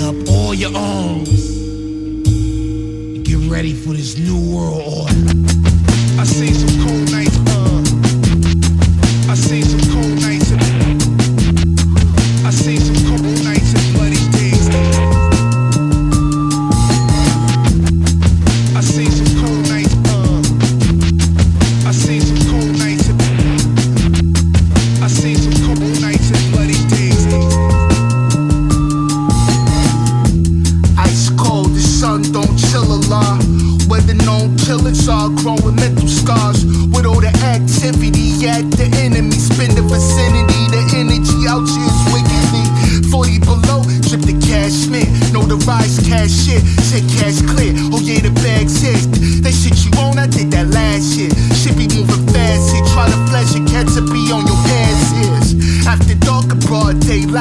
up all your arms and get ready for this new world order. I seen some cold nights, I seen some cold nights, I seen some cold nights and bloody days. I seen some cold nights, I seen some cold nights, I seen some cold nights and bloody days. Ice cold, the sun don't chill a lot. Where the known killers are growing mental scars. With all the activity at the enemy, spin the vicinity, the energy out here is wickedly. 40 below, trip the cash mint. Notarized cash shit, say cash clear. Oh yeah, the bag's hit. That shit you own, I did that last shit.